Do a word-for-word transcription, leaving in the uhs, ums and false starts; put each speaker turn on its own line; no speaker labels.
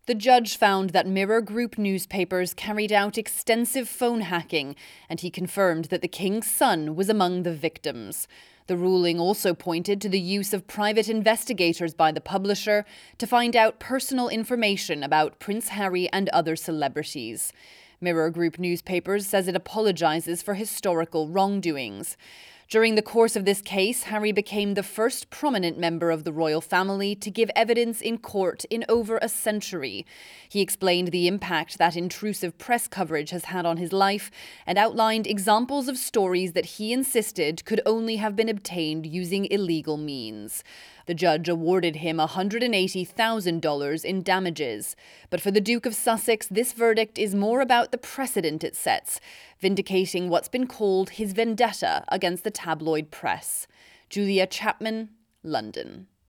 The judge found that Mirror Group newspapers carried out extensive phone hacking, and he confirmed that the king's son was among the victims. The ruling also pointed to the use of private investigators by the publisher to find out personal information about Prince Harry and other celebrities. Mirror Group Newspapers says it apologizes for historical wrongdoings. During the course of this case, Harry became the first prominent member of the royal family to give evidence in court in over a century. He explained the impact that intrusive press coverage has had on his life and outlined examples of stories that he insisted could only have been obtained using illegal means. The judge awarded him one hundred eighty thousand dollars in damages. But for the Duke of Sussex, this verdict is more about the precedent it sets, vindicating what's been called his vendetta against the tabloid press. Julia Chapman, London.